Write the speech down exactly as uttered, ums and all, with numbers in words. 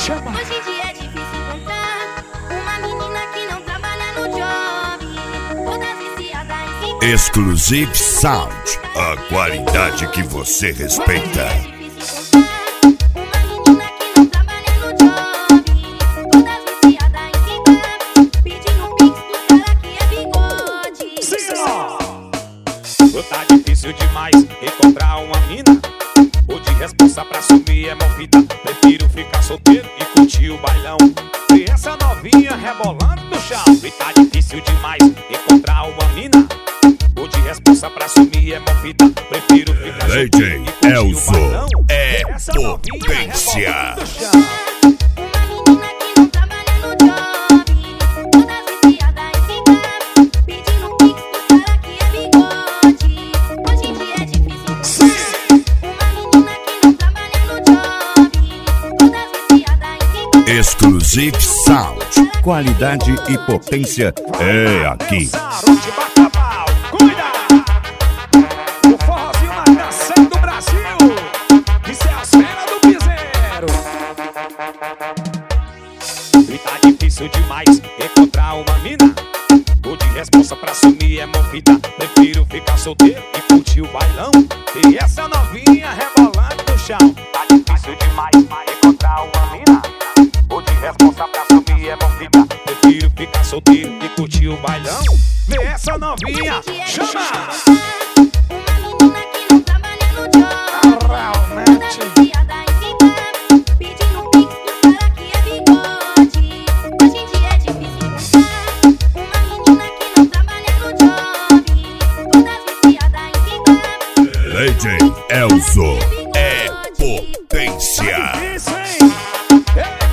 Chama. Hoje em dia é difícil encontrar uma menina que não trabalha no job. Toda viciada em ficar. Exclusive Sound, a qualidade que você respeita. Tá difícil demais encontrar uma mina. O de responsa pra sumir é movida. Prefiro ficar solteiro e curtir o bailão. E essa novinha rebolando no chão. E tá difícil demais encontrar uma mina. O de responsa pra sumir é movida. Prefiro ficar solteiro e curtir Elzo o bailão. é E essa novinha potência. rebolando no chão. Exclusive Sound, qualidade e potência é aqui. Cuida! O forrozinho mais dançante do Brasil. Isso é a cena do piseiro. E tá difícil demais encontrar uma mina. O de responsa pra sumir é movida. Prefiro ficar solteiro e curtir o bailão. E essa novinha rebolando no chão. Tá difícil demais encontrar uma mina. O de responsa pra sumir é movida. Prefiro ficar solteiro e curtir o bailão. Vê essa novinha, chama! D J Elzo é potência. Tá difícil, hein? Ei!